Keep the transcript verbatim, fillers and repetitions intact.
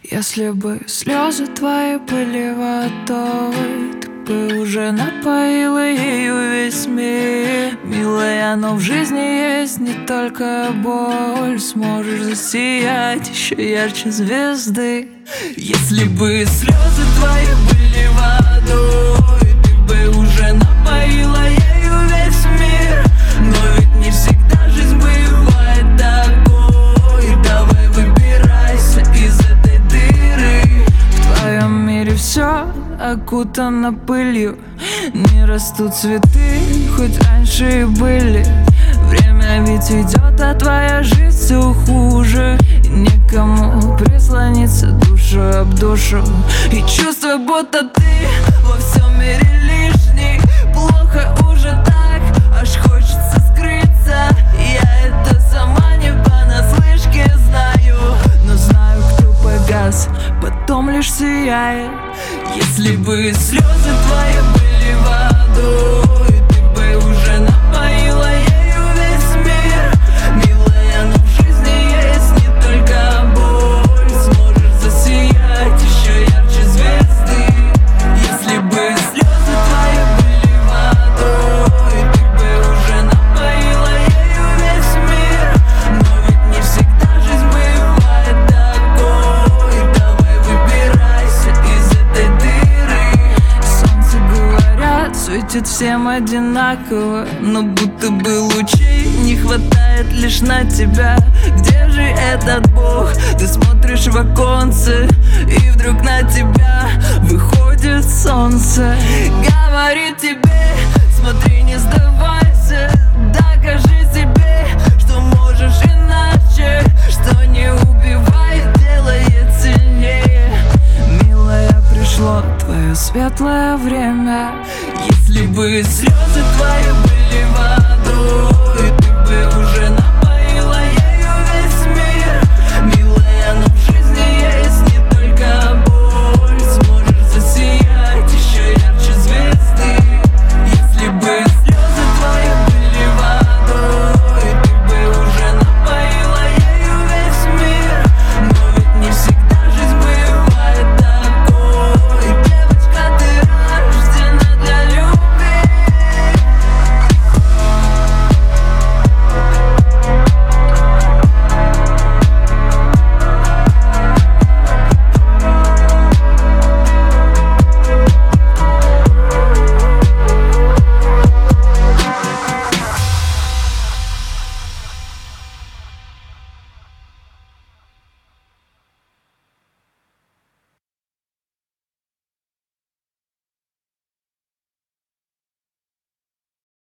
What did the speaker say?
Если бы слезы твои были водой, ты бы уже напоила ею весь мир. Милая, но в жизни есть не только боль. Сможешь засиять еще ярче звезды. Если бы слезы твои были водой, ты бы уже напоила ею весь мир. Но ведь не всегда жизнь бывает такой. Давай выбирайся из этой дыры. В твоем мире все окутано пылью, не растут цветы, хоть раньше и были. Время ведь идет, а твоя жизнь все хуже. И некому прислониться душу об душу. И чувство, будто ты во всем мире лишний. Плохо уже так, аж хочется скрыться. Я это сама не понаслышке знаю, но знаю, кто погас, потом лишь сияет. Если бы слезы твои были водой, ты бы уже напоила ею весь мир. Милая, но в жизни есть не только боль. Сможешь засиять еще ярче звезды. Если бы слезы твои были водой, ты бы уже напоила ею весь мир. Но ведь не всегда жизнь бывает такой. Давай выбирайся из этой дыры. Солнце, говорят, светит всем одинаково, но будто бы лучей не хватает лишь на тебя. Где же этот Бог? Ты смотришь в оконце, и вдруг на тебя выходит солнце. Говорит тебе: смотри, не сдавайся, докажи себе, что можешь иначе, что не убивает, делает сильнее. Милая, пришло твое светлое время. Если бы слезы твои были водой,